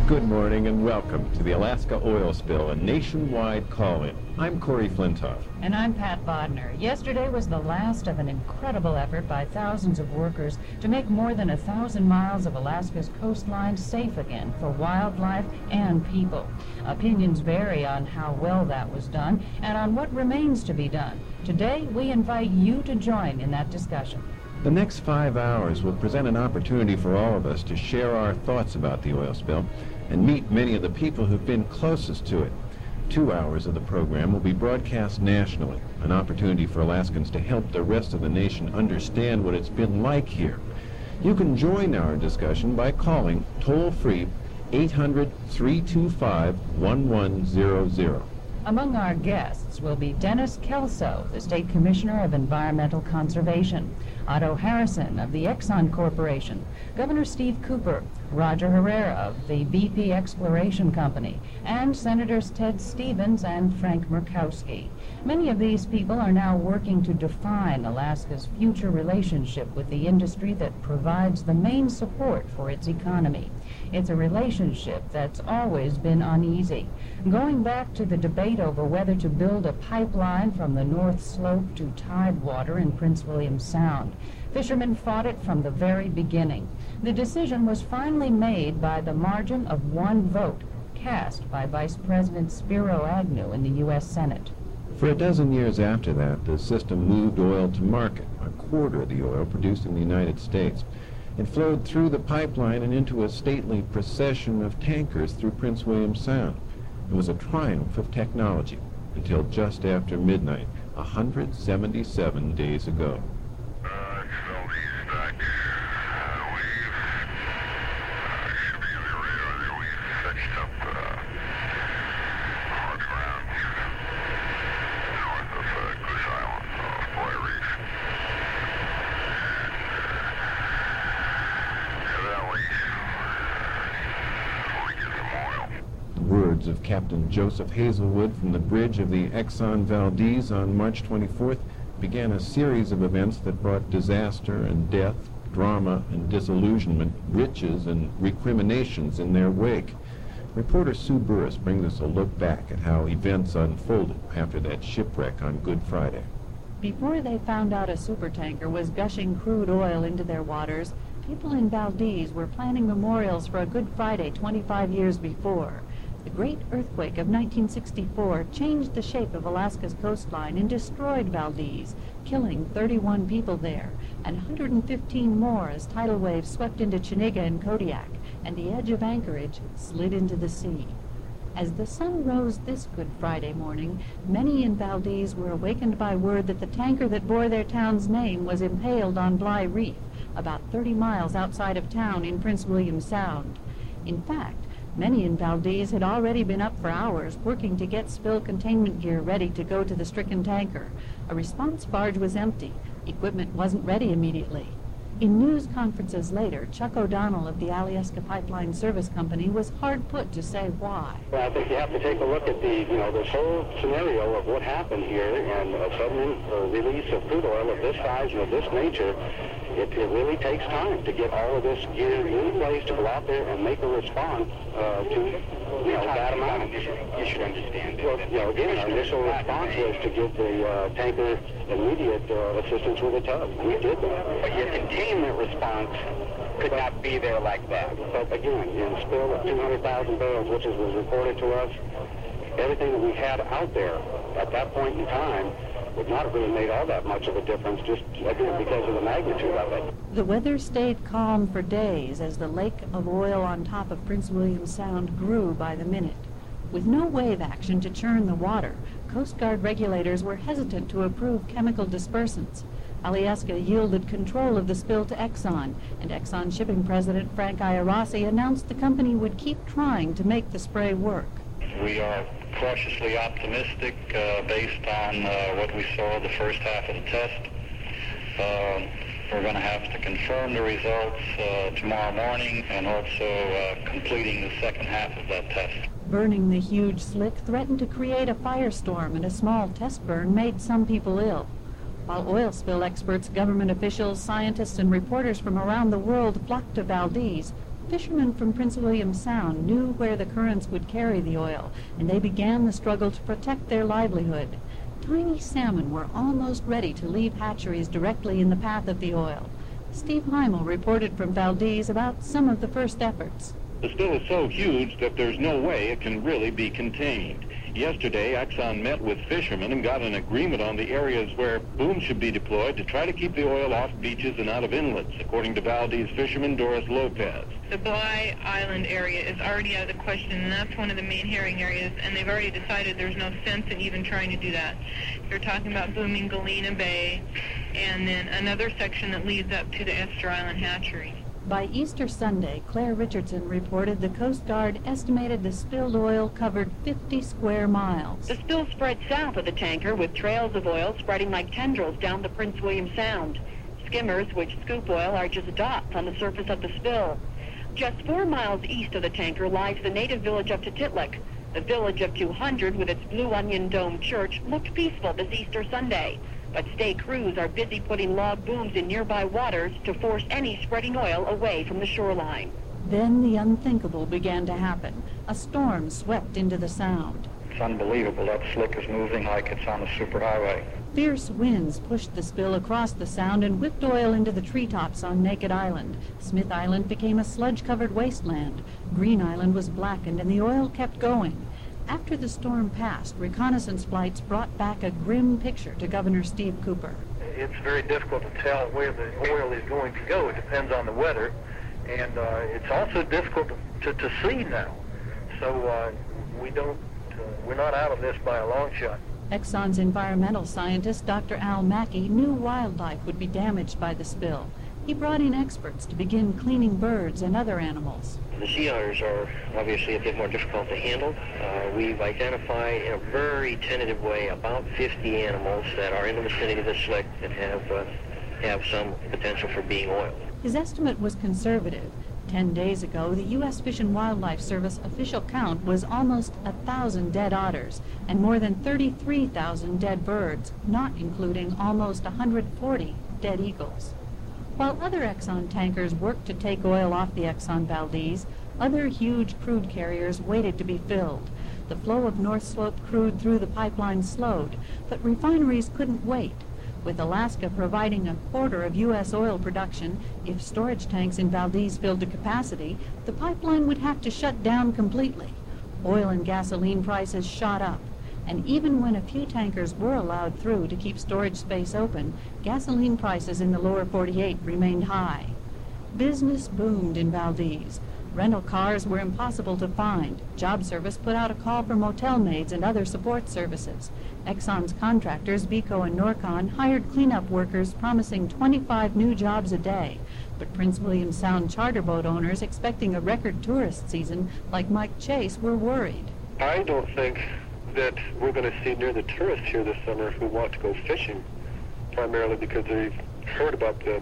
Good morning and welcome to the Alaska oil spill, a nationwide call-in. I'm Corey Flintoff. And I'm Pat Bodner. Yesterday was the last of an incredible effort by thousands of workers to make more than 1,000 miles of Alaska's coastline safe again for wildlife and people. Opinions vary on how well that was done and on what remains to be done. Today, we invite you to join in that discussion. The next 5 hours will present an opportunity for all of us to share our thoughts about the oil spill and meet many of the people who've been closest to it. 2 hours of the program will be broadcast nationally, an opportunity for Alaskans to help the rest of the nation understand what it's been like here. You can join our discussion by calling toll-free 800-325-1100. Among our guests will be Dennis Kelso, the State Commissioner of Environmental Conservation, Otto Harrison of the Exxon Corporation, Governor Steve Cooper, Roger Herrera of the BP Exploration Company, and Senators Ted Stevens and Frank Murkowski. Many of these people are now working to define Alaska's future relationship with the industry that provides the main support for its economy. It's a relationship that's always been uneasy, going back to the debate over whether to build a pipeline from the North Slope to Tidewater in Prince William Sound. Fishermen fought it from the very beginning. The decision was finally made by the margin of one vote, cast by Vice President Spiro Agnew in the U.S. Senate. For a dozen years after that, the system moved oil to market, a quarter of the oil produced in the United States. It flowed through the pipeline and into a stately procession of tankers through Prince William Sound. It was a triumph of technology until just after midnight, 177 days ago. Of Captain Joseph Hazelwood from the bridge of the Exxon Valdez on March 24th began a series of events that brought disaster and death, drama and disillusionment, riches and recriminations in their wake. Reporter Sue Burris brings us a look back at how events unfolded after that shipwreck on Good Friday. Before they found out a supertanker was gushing crude oil into their waters, people in Valdez were planning memorials for a Good Friday 25 years before. The great earthquake of 1964 changed the shape of Alaska's coastline and destroyed Valdez, killing 31 people there, and 115 more as tidal waves swept into Chiniga and Kodiak, and the edge of Anchorage slid into the sea. As the sun rose this Good Friday morning, many in Valdez were awakened by word that the tanker that bore their town's name was impaled on Bly Reef, about 30 miles outside of town in Prince William Sound. In fact, many in Valdez had already been up for hours working to get spill containment gear ready to go to the stricken tanker. A response barge was empty. Equipment wasn't ready immediately. In news conferences later, Chuck O'Donnell of the Alyeska Pipeline Service Company was hard put to say why. Well, I think you have to take a look at this whole scenario of what happened here, and a sudden release of crude oil of this size and of this nature. It really takes time to get all of this gear in place to go out there and make a response to that amount. You should understand it. Well, again, our initial response was to give the tanker immediate assistance with a tug. We did that. But your containment response could not be there like that. But again, in a spill of 200,000 barrels, which was reported to us, everything that we had out there at that point in time would not have really made all that much of a difference, just again because of the magnitude of it. The weather stayed calm for days as the lake of oil on top of Prince William Sound grew by the minute. With no wave action to churn the water, Coast Guard regulators were hesitant to approve chemical dispersants. Alyeska yielded control of the spill to Exxon, and Exxon shipping president Frank Iarossi announced the company would keep trying to make the spray work. We are cautiously optimistic based on what we saw the first half of the test. We're going to have to confirm the results tomorrow morning and also completing the second half of that test. Burning the huge slick threatened to create a firestorm, and a small test burn made some people ill. While oil spill experts, government officials, scientists, and reporters from around the world flocked to Valdez, Fishermen from Prince William Sound knew where the currents would carry the oil, and they began the struggle to protect their livelihood. Tiny salmon were almost ready to leave hatcheries directly in the path of the oil. Steve Heimel reported from Valdez about some of the first efforts. The spill is so huge that there's no way it can really be contained. Yesterday, Exxon met with fishermen and got an agreement on the areas where booms should be deployed to try to keep the oil off beaches and out of inlets, according to Valdez fisherman Doris Lopez. The Bly Island area is already out of the question, and that's one of the main herring areas, and they've already decided there's no sense in even trying to do that. You're talking about booming Galena Bay, and then another section that leads up to the Esther Island hatchery. By Easter Sunday, Claire Richardson reported the Coast Guard estimated the spilled oil covered 50 square miles. The spill spread south of the tanker with trails of oil spreading like tendrils down the Prince William Sound. Skimmers, which scoop oil, are just dots on the surface of the spill. Just 4 miles east of the tanker lies the native village of Tititlik. The village of 200 with its Blue Onion Dome church looked peaceful this Easter Sunday. But state crews are busy putting log booms in nearby waters to force any spreading oil away from the shoreline. Then the unthinkable began to happen. A storm swept into the Sound. It's unbelievable. That slick is moving like it's on a superhighway. Fierce winds pushed the spill across the Sound and whipped oil into the treetops on Naked Island. Smith Island became a sludge-covered wasteland. Green Island was blackened, and the oil kept going. After the storm passed, reconnaissance flights brought back a grim picture to Governor Steve Cooper. It's very difficult to tell where the oil is going to go. It depends on the weather, and it's also difficult to see now. So we're not out of this by a long shot. Exxon's environmental scientist, Dr. Al Mackey, knew wildlife would be damaged by the spill. He brought in experts to begin cleaning birds and other animals. The sea otters are obviously a bit more difficult to handle. We've identified in a very tentative way about 50 animals that are in the vicinity of the slick that have some potential for being oiled. His estimate was conservative. 10 days ago, the U.S. Fish and Wildlife Service official count was almost 1,000 dead otters and more than 33,000 dead birds, not including almost 140 dead eagles. While other Exxon tankers worked to take oil off the Exxon Valdez, other huge crude carriers waited to be filled. The flow of North Slope crude through the pipeline slowed, but refineries couldn't wait. With Alaska providing a quarter of U.S. oil production, if storage tanks in Valdez filled to capacity, the pipeline would have to shut down completely. Oil and gasoline prices shot up. And even when a few tankers were allowed through to keep storage space open, gasoline prices in the lower 48 remained high. Business boomed in Valdez. Rental cars were impossible to find. Job Service put out a call for motel maids and other support services. Exxon's contractors, Vico and Norcon, hired cleanup workers promising 25 new jobs a day. But Prince William Sound charter boat owners expecting a record tourist season like Mike Chase were worried. I don't think that we're going to see near the tourists here this summer who want to go fishing, primarily because they've heard about the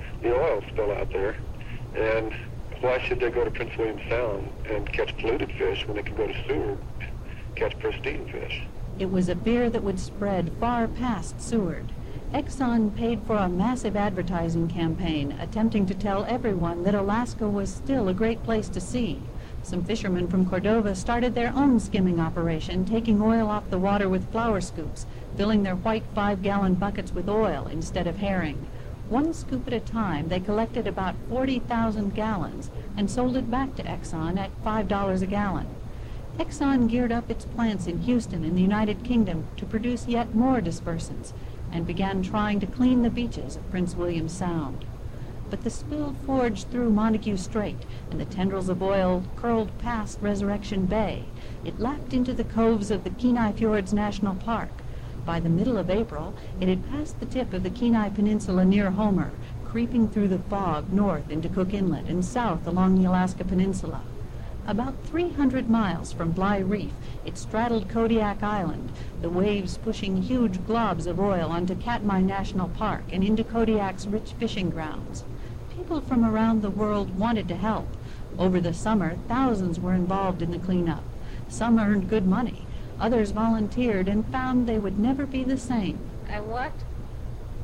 oil spill out there. And why should they go to Prince William Sound and catch polluted fish when they can go to Seward and catch pristine fish? It was a fear that would spread far past Seward. Exxon paid for a massive advertising campaign, attempting to tell everyone that Alaska was still a great place to see. Some fishermen from Cordova started their own skimming operation, taking oil off the water with flour scoops, filling their white 5-gallon buckets with oil instead of herring. One scoop at a time, they collected about 40,000 gallons and sold it back to Exxon at $5 a gallon. Exxon geared up its plants in Houston in the United Kingdom to produce yet more dispersants and began trying to clean the beaches of Prince William Sound. But the spill forged through Montague Strait, and the tendrils of oil curled past Resurrection Bay. It lapped into the coves of the Kenai Fjords National Park. By the middle of April, it had passed the tip of the Kenai Peninsula near Homer, creeping through the fog north into Cook Inlet and south along the Alaska Peninsula. About 300 miles from Bly Reef, it straddled Kodiak Island, the waves pushing huge globs of oil onto Katmai National Park and into Kodiak's rich fishing grounds. People from around the world wanted to help. Over the summer, thousands were involved in the cleanup. Some earned good money. Others volunteered and found they would never be the same. I walked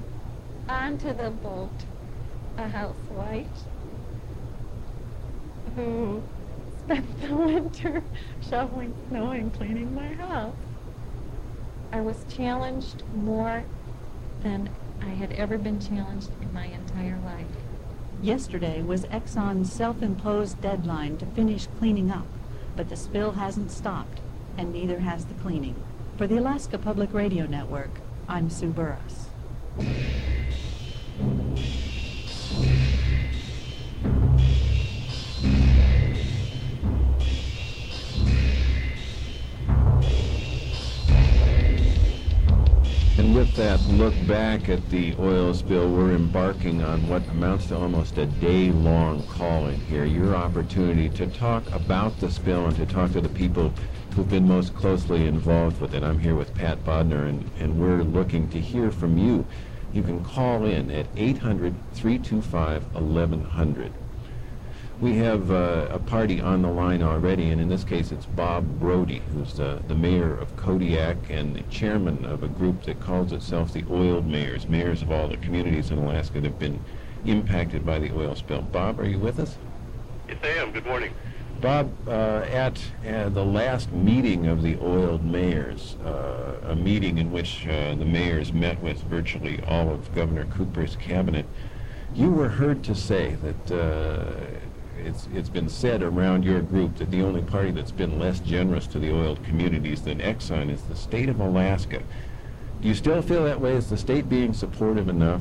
onto the boat, a housewife, who spent the winter shoveling snow and cleaning my house. I was challenged more than I had ever been challenged in my entire life. Yesterday was Exxon's self-imposed deadline to finish cleaning up, but the spill hasn't stopped, and neither has the cleaning. For the Alaska Public Radio Network, I'm Sue Burris. And with that look back at the oil spill, we're embarking on what amounts to almost a day-long call-in here. Your opportunity to talk about the spill and to talk to the people who've been most closely involved with it. I'm here with Pat Bodner, and we're looking to hear from you. You can call in at 800-325-1100. We have a party on the line already, and in this case it's Bob Brody, who's the mayor of Kodiak and the chairman of a group that calls itself the Oiled Mayors, mayors of all the communities in Alaska that have been impacted by the oil spill. Bob, are you with us? Yes, I am. Good morning. Bob, at the last meeting of the Oiled Mayors, a meeting in which the mayors met with virtually all of Governor Cooper's cabinet, you were heard to say that it's been said around your group that the only party that's been less generous to the oiled communities than Exxon is the state of Alaska. Do you still feel that way? Is the state being supportive enough?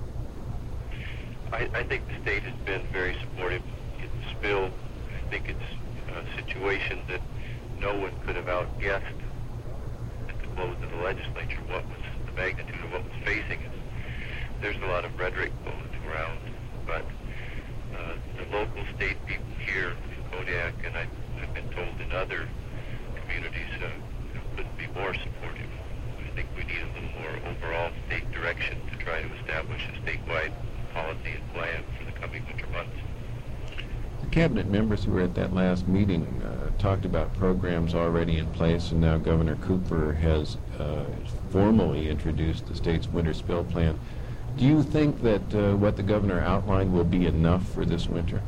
I think the state has been very supportive. It's a spill. I think it's a situation that no one could have outguessed at the close of the legislature what was the magnitude of what was facing us. There's a lot of rhetoric going around, but the local state people here in Kodiak, and I've been told in other communities, couldn't be more supportive. I think we need a little more overall state direction to try to establish a statewide policy and plan for the coming winter months. The cabinet members who were at that last meeting talked about programs already in place, and now Governor Cooper has formally introduced the state's winter spill plan. Do you think that what the governor outlined will be enough for this winter?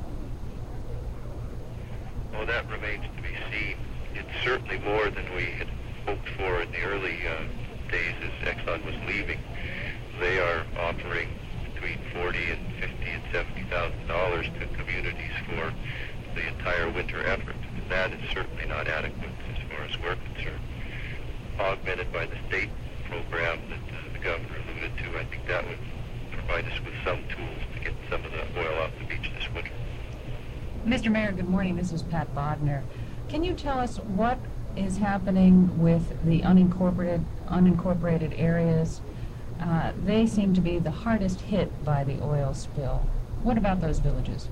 Well, that remains to be seen. It's certainly more than we had hoped for in the early days as Exxon was leaving. They are offering between $40,000 and $50,000 and $70,000 to communities for the entire winter effort. And that is certainly not adequate as far as we're concerned. Augmented by the state program that the governor alluded to, I think that would provide us with some tools to get some of the oil off the beach this winter. Mr. Mayor, good morning. This is Pat Bodner. Can you tell us what is happening with the unincorporated areas? They seem to be the hardest hit by the oil spill. What about those villages?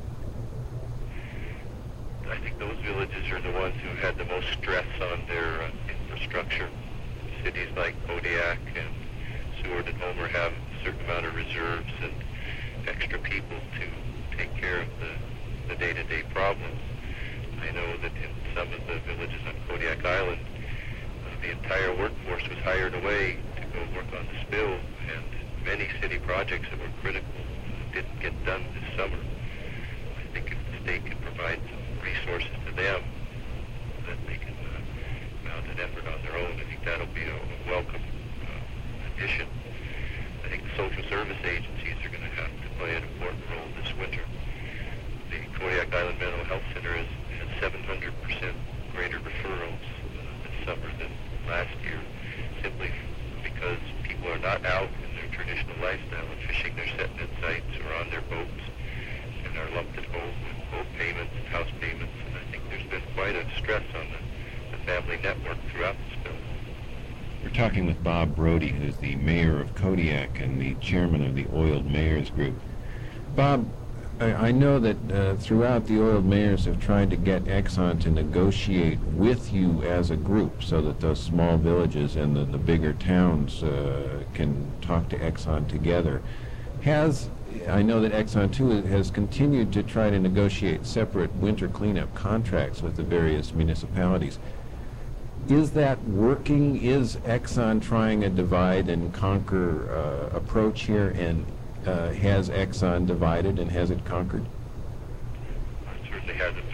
I think those villages are the ones who had the most stress on their infrastructure. Cities like Kodiak and Seward and Homer have a certain amount of reserves and extra people to take care of the day-to-day problems. I know that in some of the villages on Kodiak Island, the entire workforce was hired away to go work on the spill, and many city projects that were critical didn't get done this summer. I think if the state can provide some resources to them, that they can mount an effort on their own, I think that'll be a welcome addition. I think the social service agencies are going to have to play an important role this winter. The Kodiak Island Mental Health Center has 700% greater referrals this summer than last year, simply because people are not out in their traditional lifestyle and fishing. They're setting in sites or on their boats and are lumped at home with boat payments and house payments. And I think there's been quite a stress on the family network throughout the spill. We're talking with Bob Brody, who's the mayor of Kodiak and the chairman of the Oiled Mayors Group. Bob, I know that throughout the Oiled Mayors have tried to get Exxon to negotiate with you as a group so that those small villages and the bigger towns can talk to Exxon together. I know that Exxon, too, has continued to try to negotiate separate winter cleanup contracts with the various municipalities. Is that working? Is Exxon trying a divide-and-conquer approach here, and has Exxon divided and has it conquered? It certainly hasn't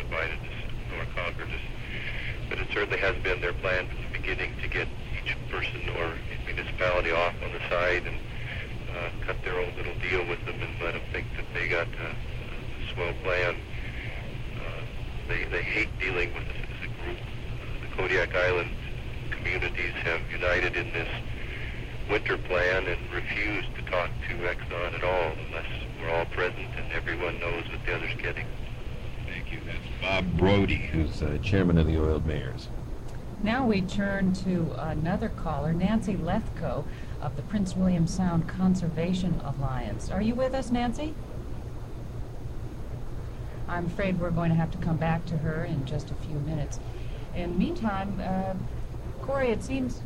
invited us nor conquered us. But it certainly has been their plan from the beginning to get each person or municipality off on the side and cut their own little deal with them and let them think that they got a swell plan. They hate dealing with us as a group. The Kodiak Island communities have united in this winter plan and refused to talk to Exxon at all unless we're all present and everyone knows what the other's getting. Thank you. That's Bob Brody, who's chairman of the Oiled Mayors. Now we turn to another caller, Nancy Lethko of the Prince William Sound Conservation Alliance. Are you with us, Nancy? I'm afraid we're going to have to come back to her in just a few minutes. In the meantime, Corey, it seems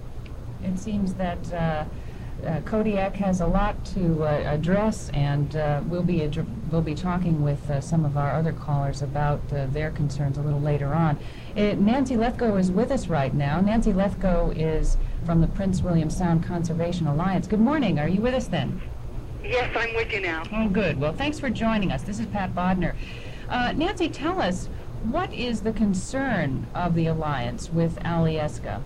that Kodiak has a lot to address, and we'll be talking with some of our other callers about their concerns a little later on. Nancy Lethko is with us right now. Nancy Lethko is from the Prince William Sound Conservation Alliance. Good morning. Are you with us then? Yes, I'm with you now. Oh, good. Well, thanks for joining us. This is Pat Bodner. Nancy, tell us, what is the concern of the Alliance with Alyeska?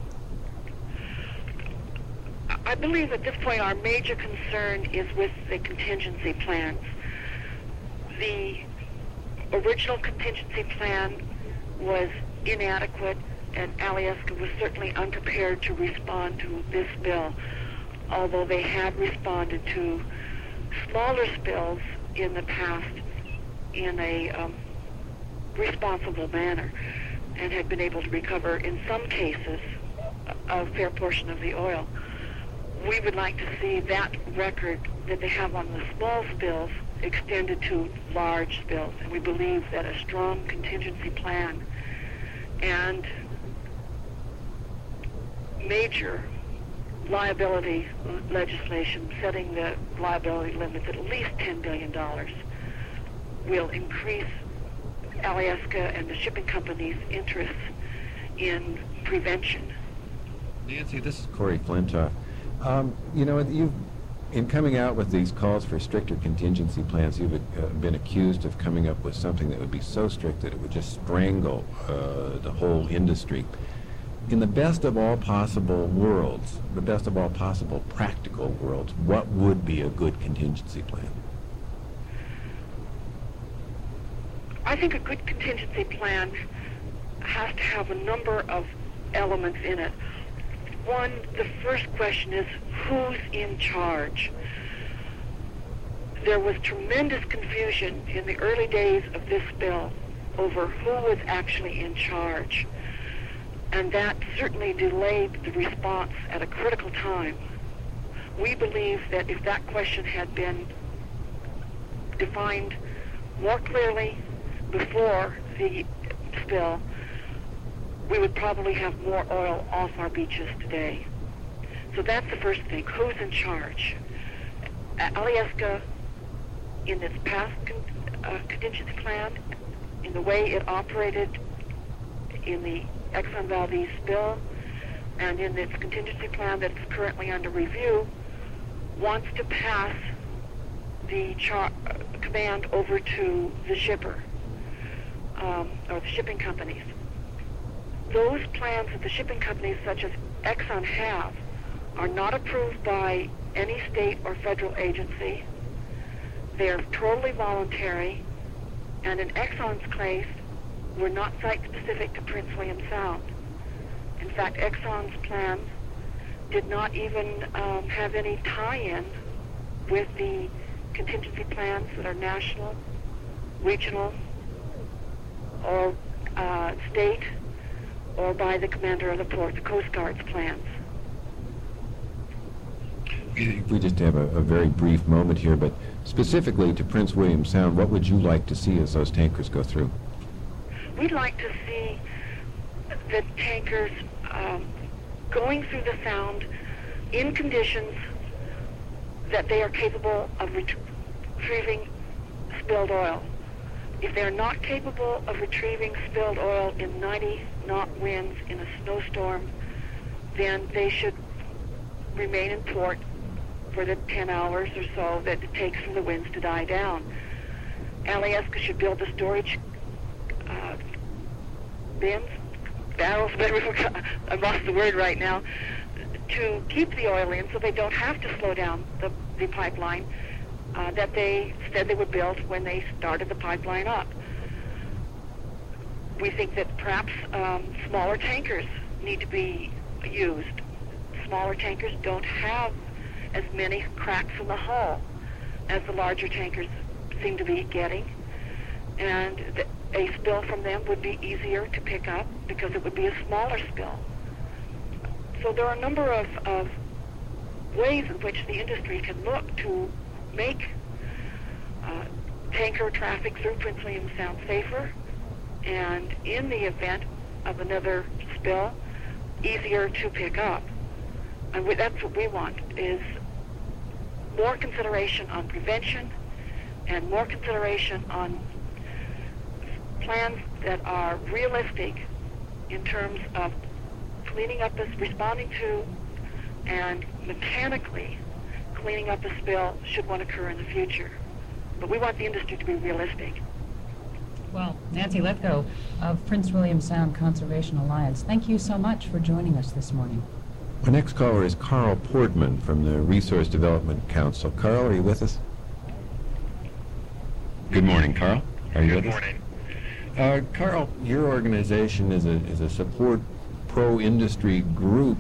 I believe at this point our major concern is with the contingency plans. The original contingency plan was inadequate, and Alyeska was certainly unprepared to respond to this spill, although they had responded to smaller spills in the past in a responsible manner and had been able to recover, in some cases, a fair portion of the oil. We would like to see that record that they have on the small spills extended to large spills, and we believe that a strong contingency plan and major liability legislation setting the liability limits at least $10 billion will increase Alyeska and the shipping companies' interests in prevention. Nancy, this is Corey Flintoff. You've, in coming out with these calls for stricter contingency plans, you've been accused of coming up with something that would be so strict that it would just strangle the whole industry. In the best of all possible worlds, the best of all possible practical worlds, what would be a good contingency plan? I think a good contingency plan has to have a number of elements in it. One, the first question is, who's in charge? There was tremendous confusion in the early days of this bill over who was actually in charge. And that certainly delayed the response at a critical time. We believe that if that question had been defined more clearly before the spill, we would probably have more oil off our beaches today. So that's the first thing. Who's in charge? Alyeska, in its past contingency plan, in the way it operated in the Exxon Valdez spill, and in its contingency plan that's currently under review, wants to pass the command over to the shipper, or the shipping companies. Those plans that the shipping companies such as Exxon have are not approved by any state or federal agency. They're totally voluntary, and in Exxon's case, were not site-specific to Prince William Sound. In fact, Exxon's plans did not even have any tie-in with the contingency plans that are national, regional, or state, or by the commander of the port, the Coast Guard's plans. If we just have a very brief moment here, but specifically to Prince William Sound, what would you like to see as those tankers go through? We'd like to see the tankers going through the Sound in conditions that they are capable of retrieving spilled oil. If they're not capable of retrieving spilled oil in 90-knot winds in a snowstorm, then they should remain in port for the 10 hours or so that it takes for the winds to die down. Alyeska should build a storage bins, barrels, I've lost the word right now, to keep the oil in so they don't have to slow down the pipeline that they said they would build when they started the pipeline up. We think that perhaps smaller tankers need to be used. Smaller tankers don't have as many cracks in the hull as the larger tankers seem to be getting, and a spill from them would be easier to pick up because it would be a smaller spill. So there are a number of ways in which the industry can look to make tanker traffic through Prince William Sound safer, and in the event of another spill, easier to pick up. And that's what we want, is more consideration on prevention and more consideration on plans that are realistic in terms of cleaning up this, responding to, and mechanically cleaning up a spill should one occur in the future. But we want the industry to be realistic. Well, Nancy Lithgow of Prince William Sound Conservation Alliance, thank you so much for joining us this morning. Our next caller is Carl Portman from the Resource Development Council. Carl, are you with us? Good morning, Carl. Are you with us? Good morning. Carl, your organization is a support pro-industry group.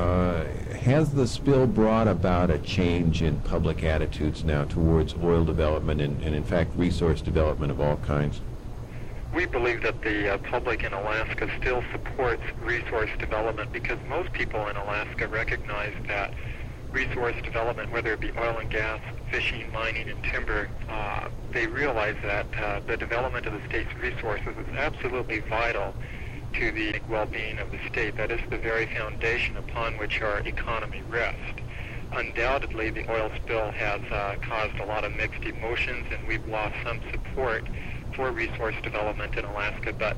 Has the spill brought about a change in public attitudes now towards oil development and in fact, resource development of all kinds? We believe that the public in Alaska still supports resource development because most people in Alaska recognize that resource development, whether it be oil and gas, fishing, mining, and timber, they realize that the development of the state's resources is absolutely vital to the well-being of the state. That is the very foundation upon which our economy rests. Undoubtedly, the oil spill has caused a lot of mixed emotions, and we've lost some support for resource development in Alaska, but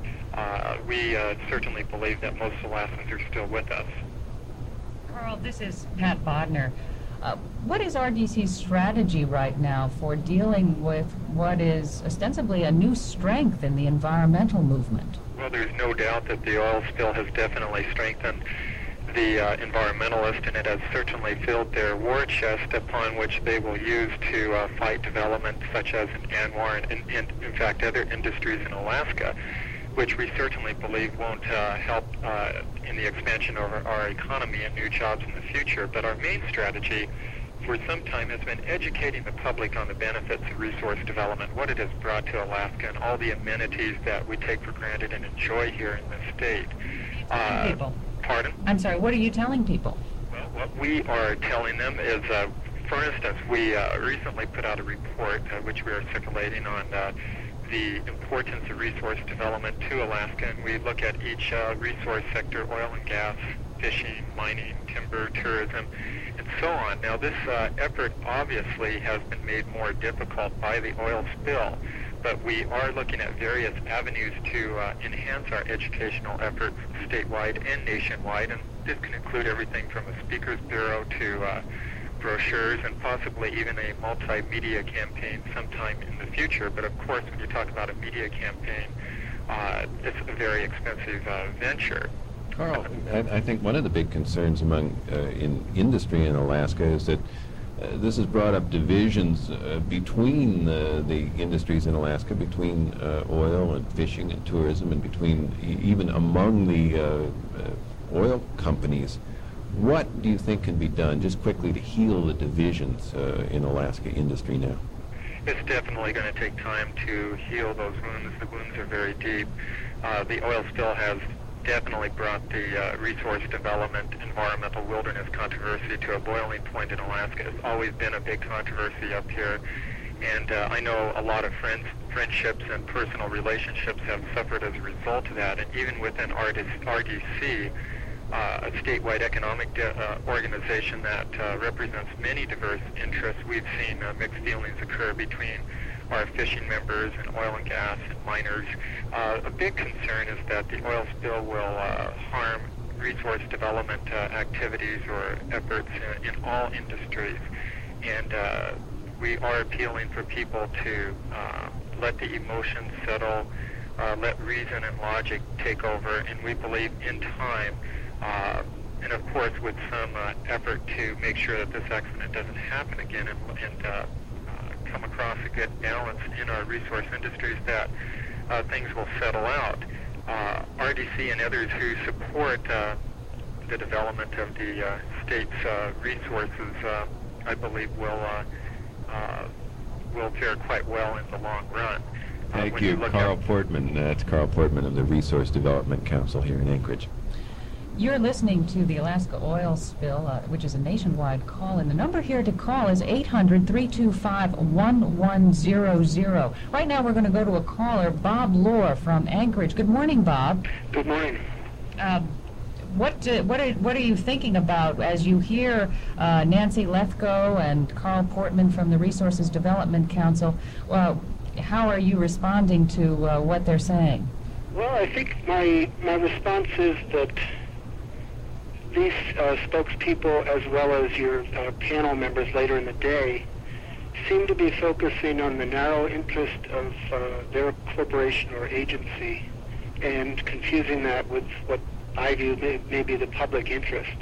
we certainly believe that most Alaskans are still with us. Carl, this is Pat Bodner. What is RDC's strategy right now for dealing with what is ostensibly a new strength in the environmental movement? Well, there's no doubt that the oil spill has definitely strengthened the environmentalists, and it has certainly filled their war chest upon which they will use to fight development such as in ANWR and in fact other industries in Alaska, which we certainly believe won't help in the expansion of our economy and new jobs in the future. But our main strategy for some time has been educating the public on the benefits of resource development, what it has brought to Alaska, and all the amenities that we take for granted and enjoy here in the state. People. Pardon? I'm sorry, what are you telling people? Well, what we are telling them is, for instance, we recently put out a report which we are circulating on the importance of resource development to Alaska, and we look at each resource sector, oil and gas, fishing, mining, timber, tourism, and so on. Now, this effort obviously has been made more difficult by the oil spill, but we are looking at various avenues to enhance our educational efforts statewide and nationwide, and this can include everything from a speakers bureau to brochures and possibly even a multimedia campaign sometime in the future. But of course, when you talk about a media campaign, it's a very expensive venture. Carl, I think one of the big concerns among in industry in Alaska is that this has brought up divisions between the industries in Alaska, between oil and fishing and tourism, and between even among the oil companies. What do you think can be done, just quickly, to heal the divisions in Alaska industry now? It's definitely going to take time to heal those wounds. The wounds are very deep. The oil spill has definitely brought the resource development, environmental wilderness controversy to a boiling point in Alaska. It's always been a big controversy up here. And I know a lot of friendships and personal relationships have suffered as a result of that. And even within RDC, a statewide economic organization that represents many diverse interests, we've seen mixed feelings occur between our fishing members and oil and gas and miners. A big concern is that the oil spill will harm resource development activities or efforts in all industries. And we are appealing for people to let the emotions settle, let reason and logic take over, and we believe in time, and of course with some effort to make sure that this accident doesn't happen again, and come across a good balance in our resource industries, that things will settle out. RDC and others who support the development of the state's resources, I believe, will fare quite well in the long run. Thank you, Carl Portman. That's Carl Portman of the Resource Development Council here in Anchorage. You're listening to the Alaska oil spill, which is a nationwide call, and the number here to call is 800-325-1100. Right now we're going to go to a caller, Bob Lohr from Anchorage. Good morning, Bob. Good morning. What are you thinking about as you hear Nancy Lethko and Carl Portman from the Resources Development Council? How are you responding to what they're saying? Well, I think my response is that these spokespeople, as well as your panel members later in the day, seem to be focusing on the narrow interest of their corporation or agency and confusing that with what I view may be the public interest.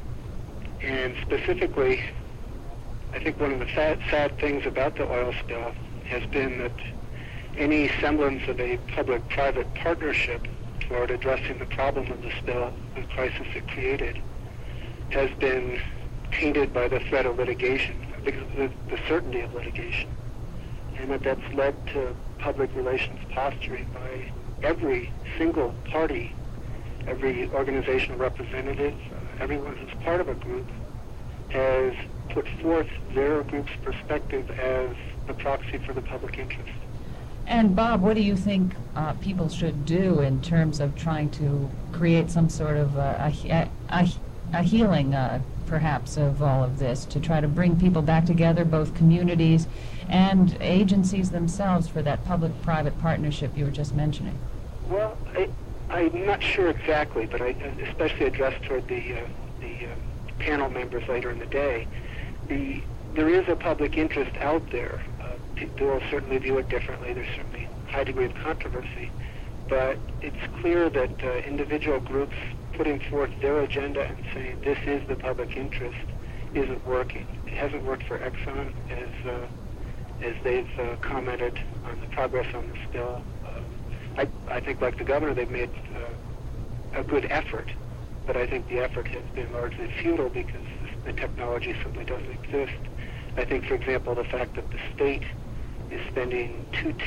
And specifically, I think one of the sad things about the oil spill has been that any semblance of a public-private partnership toward addressing the problem of the spill, the crisis it created, has been tainted by the threat of litigation, the certainty of litigation, and that's led to public relations posturing by every single party, every organizational representative, everyone who's part of a group has put forth their group's perspective as the proxy for the public interest. And Bob, what do you think people should do in terms of trying to create some sort of a healing, perhaps, of all of this, to try to bring people back together, both communities and agencies themselves, for that public-private partnership you were just mentioning? Well, I'm not sure exactly, but I especially addressed toward the panel members later in the day. There is a public interest out there. People will certainly view it differently. There's certainly a high degree of controversy. But it's clear that individual groups putting forth their agenda and saying this is the public interest isn't working. It hasn't worked for Exxon, as they've commented on the progress on the spill. I think, like the governor, they've made a good effort, but I think the effort has been largely futile because the technology simply doesn't exist. I think, for example, the fact that the state is spending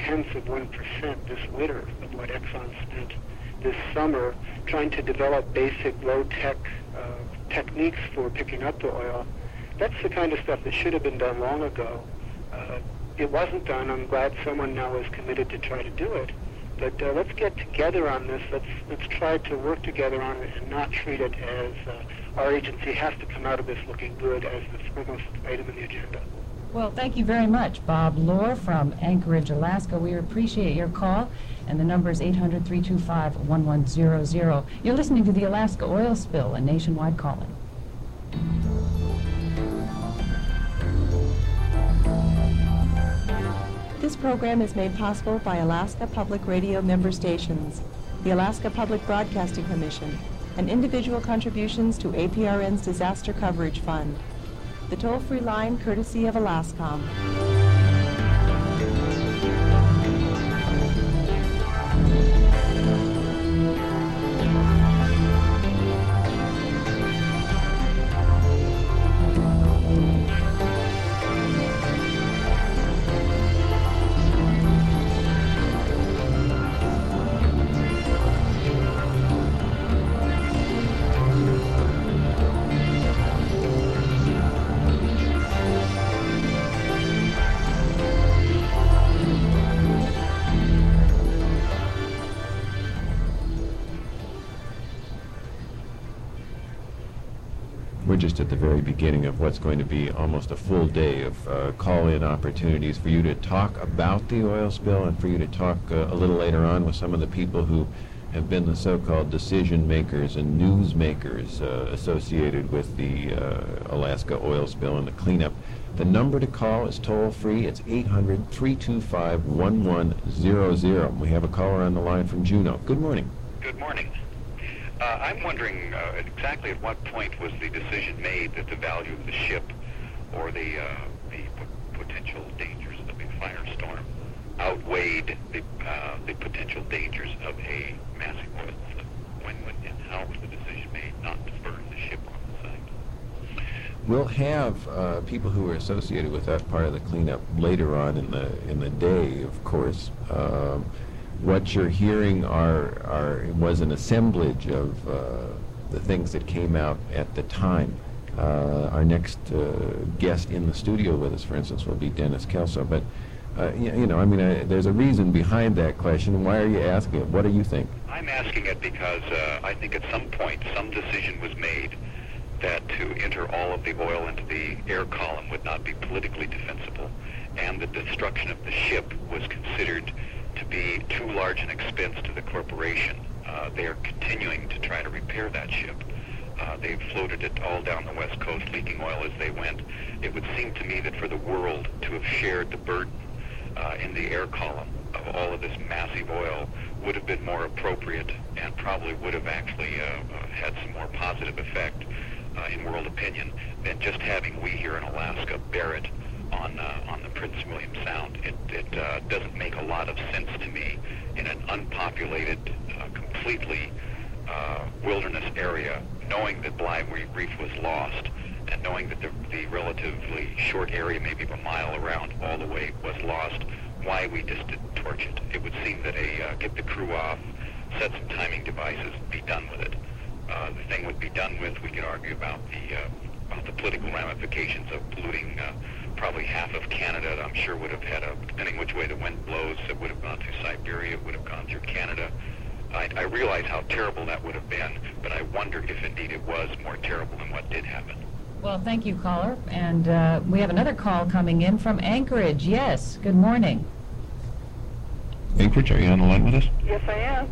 0.2% this winter of what Exxon spent this summer trying to develop basic low-tech techniques for picking up the oil. That's the kind of stuff that should have been done long ago. It wasn't done. I'm glad someone now is committed to try to do it. But let's get together on this. Let's try to work together on it and not treat it as our agency has to come out of this looking good as the foremost item in the agenda. Well, thank you very much, Bob Lohr from Anchorage, Alaska. We appreciate your call, and the number is 800-325-1100. You're listening to the Alaska oil spill, a nationwide calling. This program is made possible by Alaska Public Radio member stations, the Alaska Public Broadcasting Commission, and individual contributions to APRN's Disaster Coverage Fund. The toll-free line courtesy of Alascom. We're just at the very beginning of what's going to be almost a full day of call-in opportunities for you to talk about the oil spill and for you to talk a little later on with some of the people who have been the so-called decision makers and news makers associated with the Alaska oil spill and the cleanup. The number to call is toll-free. It's 800-325-1100. We have a caller on the line from Juneau. Good morning. Good morning. I'm wondering exactly at what point was the decision made that the value of the ship or the potential dangers of a firestorm outweighed the potential dangers of a massive oil slip? When and how was the decision made not to burn the ship on the site? We'll have people who are associated with that part of the cleanup later on in the day, of course. What you're hearing was an assemblage of the things that came out at the time. Our next guest in the studio with us, for instance, will be Dennis Kelso. But there's a reason behind that question. Why are you asking it? What do you think? I'm asking it because I think at some point some decision was made that to enter all of the oil into the air column would not be politically defensible, and the destruction of the ship was considered to be too large an expense to the corporation. They are continuing to try to repair that ship. They've floated it all down the West Coast, leaking oil as they went. It would seem to me that for the world to have shared the burden in the air column of all of this massive oil would have been more appropriate and probably would have actually had some more positive effect in world opinion than just having we here in Alaska bear it on the Prince William Sound. It doesn't make a lot of sense to me in an unpopulated, completely wilderness area, knowing that Bly Reef was lost and knowing that the relatively short area, maybe of a mile around all the way, was lost, why we just didn't torch it. It would seem that get the crew off, set some timing devices, be done with it. The thing would be done with, we could argue about the political ramifications of polluting probably half of Canada. I'm sure would have had depending which way the wind blows, it would have gone through Siberia, it would have gone through Canada. I realize how terrible that would have been, but I wonder if indeed it was more terrible than what did happen. Well, thank you, caller. And we have another call coming in from Anchorage. Yes, good morning. Anchorage, are you on the line with us? Yes, I am.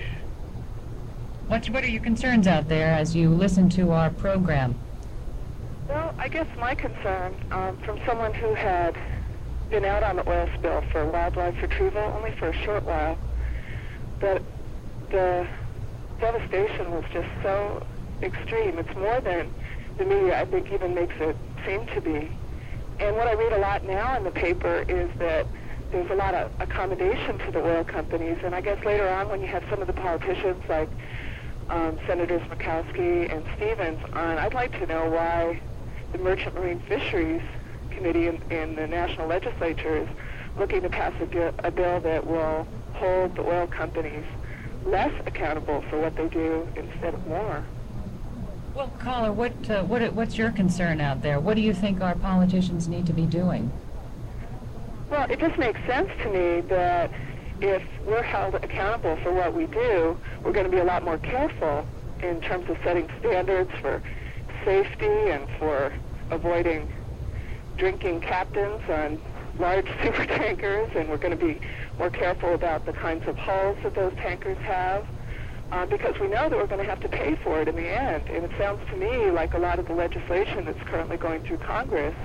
What are your concerns out there as you listen to our program? Well, I guess my concern, from someone who had been out on the oil spill for wildlife retrieval only for a short while, that the devastation was just so extreme. It's more than the media, I think, even makes it seem to be. And what I read a lot now in the paper is that there's a lot of accommodation to the oil companies, and I guess later on when you have some of the politicians like Senators Murkowski and Stevens on, I'd like to know why the Merchant Marine Fisheries Committee in the national legislature is looking to pass a bill that will hold the oil companies less accountable for what they do instead of more. Well, caller, what's your concern out there? What do you think our politicians need to be doing? Well, it just makes sense to me that if we're held accountable for what we do, we're going to be a lot more careful in terms of setting standards for safety and for avoiding drinking captains on large super tankers, and we're going to be more careful about the kinds of hulls that those tankers have, because we know that we're going to have to pay for it in the end. And it sounds to me like a lot of the legislation that's currently going through Congress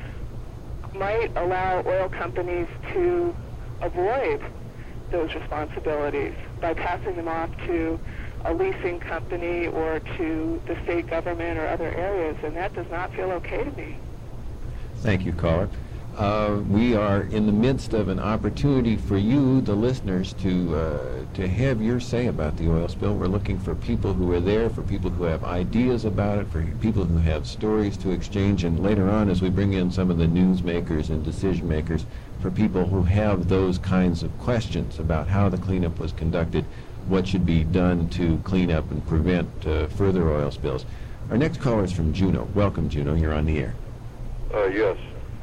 might allow oil companies to avoid those responsibilities by passing them off to a leasing company or to the state government or other areas, and that does not feel okay to me. Thank you, caller. We are in the midst of an opportunity for you, the listeners, to have your say about the oil spill. We're looking for people who are there, for people who have ideas about it, for people who have stories to exchange, and later on, as we bring in some of the news makers and decision makers, for people who have those kinds of questions about how the cleanup was conducted, what should be done to clean up and prevent further oil spills. Our next caller is from Juneau. Welcome, Juneau. You're on the air. Yes.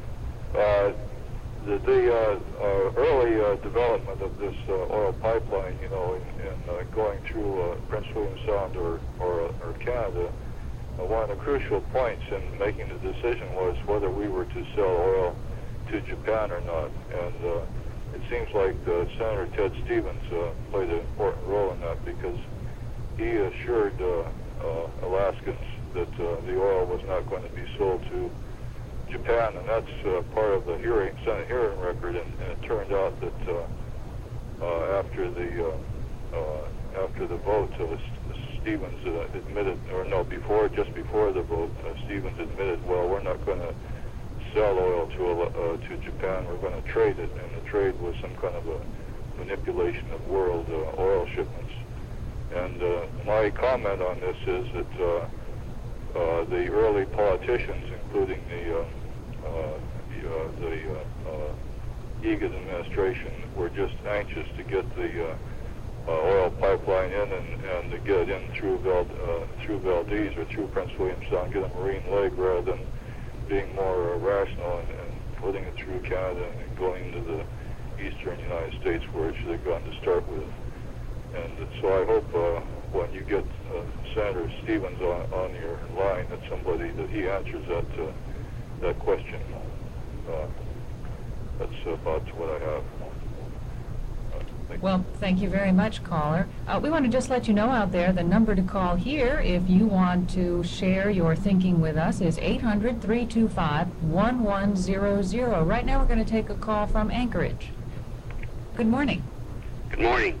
The early development of this oil pipeline, in going through Prince William Sound or Canada, one of the crucial points in making the decision was whether we were to sell oil to Japan or not. And it seems like Senator Ted Stevens played an important role in that, because he assured Alaskans that the oil was not going to be sold to Japan, and that's part of the Senate hearing record. And it turned out that after the vote, Stevens admitted, just before the vote, Stevens admitted, well, we're not going to sell oil to Japan. We're going to trade it, and the trade was some kind of a manipulation of world oil shipments. And my comment on this is that the early politicians, including the Egan administration, were just anxious to get the oil pipeline in and to get it in through Valdez or through Prince William Sound, get a marine leg, rather than being more rational and putting it through Canada and going into the eastern United States, where it should have gone to start with. And so I hope when you get Senator Stevens on your line, that he answers that question. That's about what I have. Well, thank you very much, caller. We want to just let you know out there, the number to call here if you want to share your thinking with us is 800-325-1100. Right now we're going to take a call from Anchorage. Good morning. Good morning.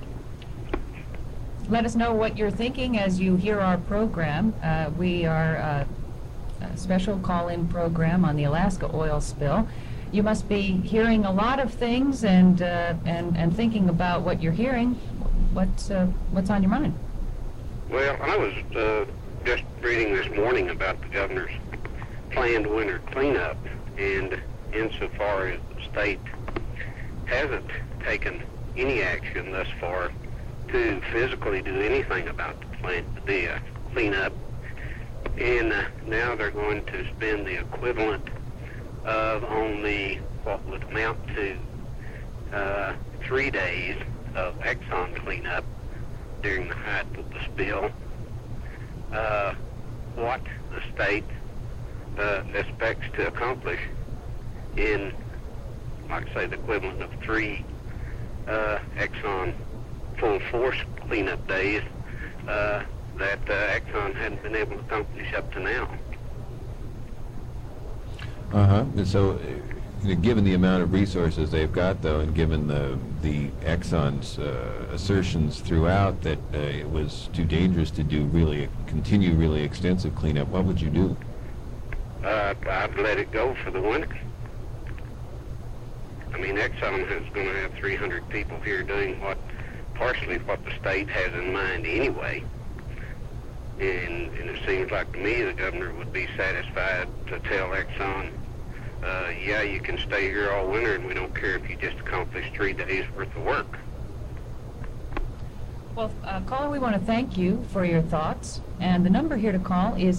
Let us know what you're thinking as you hear our program. We are a special call-in program on the Alaska oil spill. You must be hearing a lot of things and thinking about what you're hearing. What's on your mind? Well, I was just reading this morning about the governor's planned winter cleanup, and insofar as the state hasn't taken any action thus far to physically do anything about the cleanup, and now they're going to spend the equivalent of only what would amount to 3 days of Exxon cleanup during the height of the spill. What the state expects to accomplish in, like I say, the equivalent of 3 Exxon full force cleanup days that Exxon hadn't been able to accomplish up to now. And so, given the amount of resources they've got, though, and given the Exxon's assertions throughout that it was too dangerous to continue really extensive cleanup, what would you do? I'd let it go for the winter. I mean, Exxon is going to have 300 people here doing partially what the state has in mind anyway. And it seems like to me the governor would be satisfied to tell Exxon, yeah, you can stay here all winter, and we don't care if you just accomplish 3 days worth of work. Well, caller, we want to thank you for your thoughts. And the number here to call is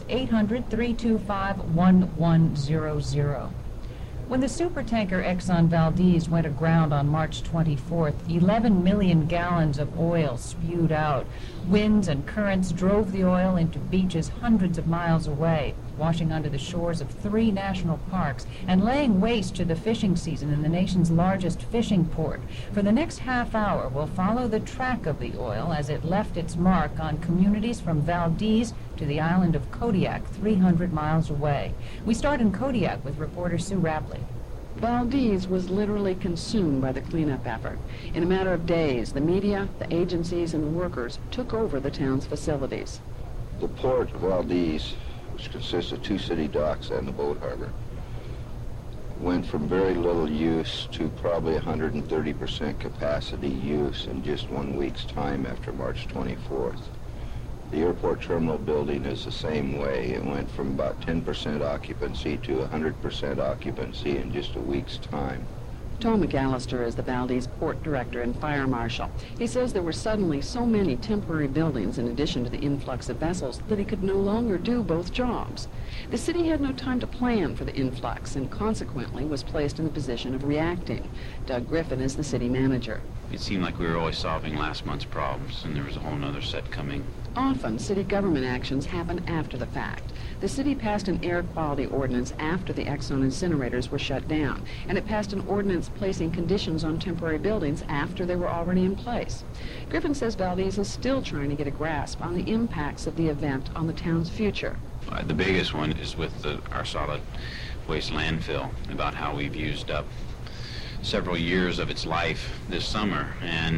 800-325-1100. When the supertanker Exxon Valdez went aground on March 24th, 11 million gallons of oil spewed out. Winds and currents drove the oil into beaches hundreds of miles away, washing onto the shores of 3 national parks and laying waste to the fishing season in the nation's largest fishing port. For the next half hour, we'll follow the track of the oil as it left its mark on communities from Valdez to the island of Kodiak, 300 miles away. We start in Kodiak with reporter Sue Rapley. Valdez was literally consumed by the cleanup effort. In a matter of days, the media, the agencies, and the workers took over the town's facilities. The port of Valdez, which consists of 2 city docks and the boat harbor, went from very little use to probably 130% capacity use in just 1 week's time after March 24th. The airport terminal building is the same way. It went from about 10% occupancy to 100% occupancy in just a week's time. Tom McAllister is the Valdez port director and fire marshal. He says there were suddenly so many temporary buildings in addition to the influx of vessels that he could no longer do both jobs. The city had no time to plan for the influx and consequently was placed in the position of reacting. Doug Griffin is the city manager. It seemed like we were always solving last month's problems, and there was a whole other set coming. Often, city government actions happen after the fact. The city passed an air quality ordinance after the Exxon incinerators were shut down, and it passed an ordinance placing conditions on temporary buildings after they were already in place. Griffin says Valdez is still trying to get a grasp on the impacts of the event on the town's future. The biggest one is with our solid waste landfill, about how we've used up several years of its life this summer, and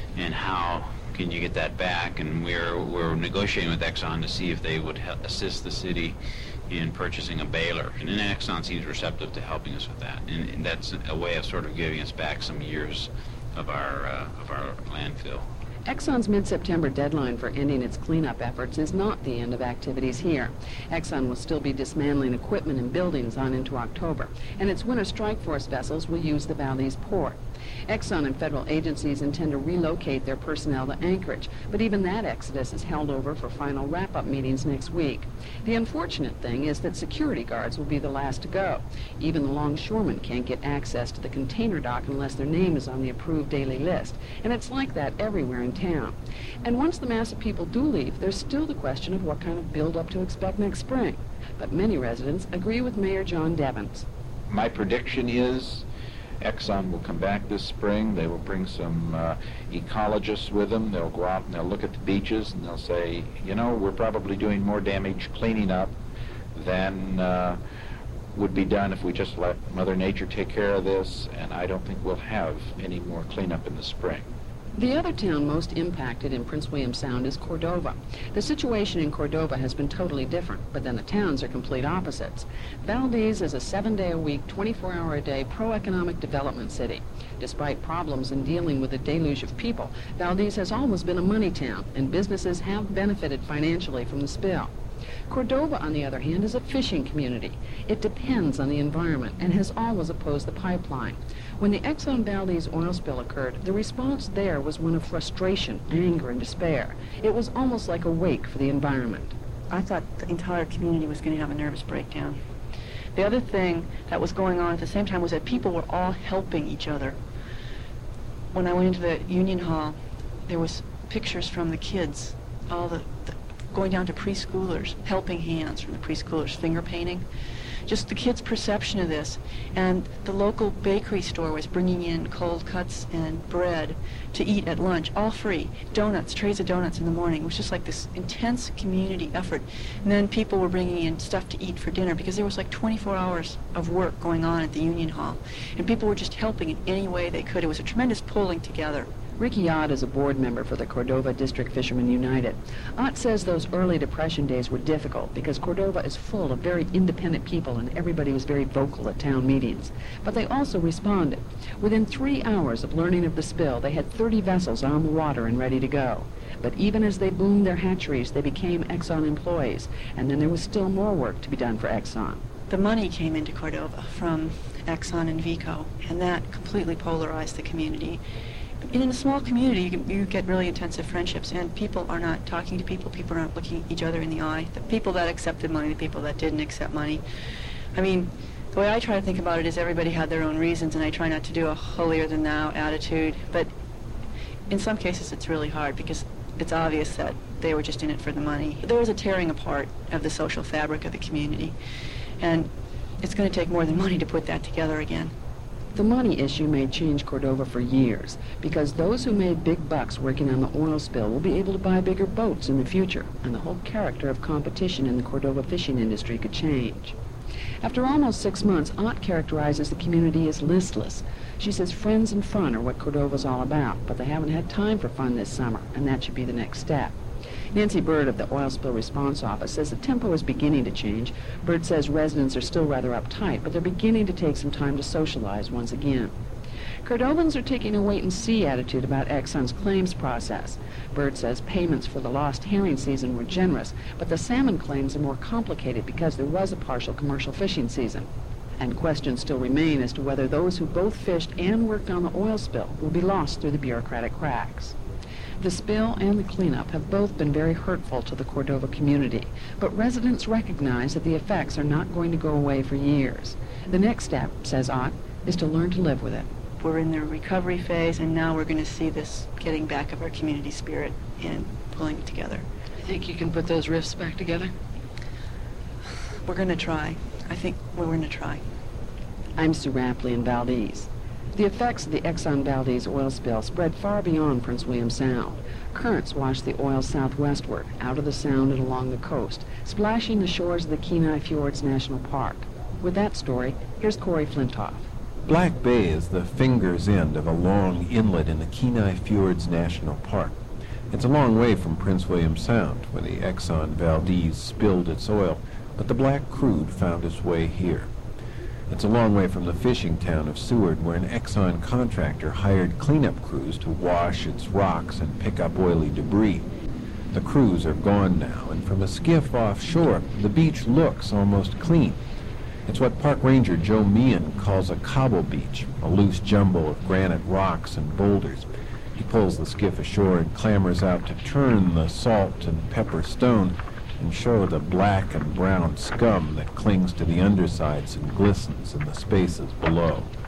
how can you get that back? And we're negotiating with Exxon to see if they would assist the city in purchasing a baler. And then Exxon seems receptive to helping us with that. And that's a way of sort of giving us back some years of our landfill. Exxon's mid-September deadline for ending its cleanup efforts is not the end of activities here. Exxon will still be dismantling equipment and buildings on into October, and its winter strike force vessels will use the Valdez port. Exxon and federal agencies intend to relocate their personnel to Anchorage, but even that exodus is held over for final wrap-up meetings next week. The unfortunate thing is that security guards will be the last to go. Even the longshoremen can't get access to the container dock unless their name is on the approved daily list, and it's like that everywhere in town. And once the mass of people do leave, there's still the question of what kind of build-up to expect next spring. But many residents agree with Mayor John Devens. My prediction is Exxon will come back this spring. They will bring some ecologists with them. They'll go out and they'll look at the beaches and they'll say, you know, we're probably doing more damage cleaning up than would be done if we just let Mother Nature take care of this, and I don't think we'll have any more cleanup in the spring. The other town most impacted in Prince William Sound is Cordova. The situation in Cordova has been totally different, but then the towns are complete opposites. Valdez is a 7-day-a-week, 24-hour-a-day pro-economic development city. Despite problems in dealing with a deluge of people, Valdez has always been a money town, and businesses have benefited financially from the spill. Cordova, on the other hand, is a fishing community. It depends on the environment and has always opposed the pipeline. When the Exxon Valdez oil spill occurred, the response there was one of frustration, anger, and despair. It was almost like a wake for the environment. I thought the entire community was going to have a nervous breakdown. The other thing that was going on at the same time was that people were all helping each other. When I went into the Union Hall, there was pictures from the kids, all the going down to preschoolers, helping hands from the preschoolers, finger painting. Just the kids' perception of this. And the local bakery store was bringing in cold cuts and bread to eat at lunch, all free. Donuts, trays of donuts in the morning. It was just like this intense community effort. And then people were bringing in stuff to eat for dinner because there was like 24 hours of work going on at the Union Hall. And people were just helping in any way they could. It was a tremendous pulling together. Ricky Ott is a board member for the Cordova District Fishermen United. Ott says those early Depression days were difficult because Cordova is full of very independent people and everybody was very vocal at town meetings. But they also responded. Within 3 hours of learning of the spill, they had 30 vessels on the water and ready to go. But even as they boomed their hatcheries, they became Exxon employees, and then there was still more work to be done for Exxon. The money came into Cordova from Exxon and Vico, and that completely polarized the community. In a small community, you get really intensive friendships, and people are not talking to people. People aren't looking each other in the eye. The people that accepted money, the people that didn't accept money. I mean, the way I try to think about it is everybody had their own reasons, and I try not to do a holier-than-thou attitude. But in some cases, it's really hard because it's obvious that they were just in it for the money. There was a tearing apart of the social fabric of the community, and it's going to take more than money to put that together again. The money issue may change Cordova for years because those who made big bucks working on the oil spill will be able to buy bigger boats in the future, and the whole character of competition in the Cordova fishing industry could change. After almost 6 months, Ott characterizes the community as listless. She says friends and fun are what Cordova's all about, but they haven't had time for fun this summer, and that should be the next step. Nancy Bird of the Oil Spill Response Office says the tempo is beginning to change. Bird says residents are still rather uptight, but they're beginning to take some time to socialize once again. Cordovans are taking a wait-and-see attitude about Exxon's claims process. Bird says payments for the lost herring season were generous, but the salmon claims are more complicated because there was a partial commercial fishing season. And questions still remain as to whether those who both fished and worked on the oil spill will be lost through the bureaucratic cracks. The spill and the cleanup have both been very hurtful to the Cordova community, but residents recognize that the effects are not going to go away for years. The next step, says Ott, is to learn to live with it. We're in the recovery phase, and now we're going to see this getting back of our community spirit and pulling it together. You think you can put those rifts back together? we're going to try. I think we're going to try. I'm Sue Rapley in Valdez. The effects of the Exxon Valdez oil spill spread far beyond Prince William Sound. Currents washed the oil southwestward, out of the sound and along the coast, splashing the shores of the Kenai Fjords National Park. With that story, here's Corey Flintoff. Black Bay is the finger's end of a long inlet in the Kenai Fjords National Park. It's a long way from Prince William Sound, where the Exxon Valdez spilled its oil, but the black crude found its way here. It's a long way from the fishing town of Seward, where an Exxon contractor hired cleanup crews to wash its rocks and pick up oily debris. The crews are gone now, and from a skiff offshore, the beach looks almost clean. It's what Park Ranger Joe Meehan calls a cobble beach, a loose jumble of granite rocks and boulders. He pulls the skiff ashore and clambers out to turn the salt and pepper stone and show the black and brown scum that clings to the undersides and glistens in the spaces below.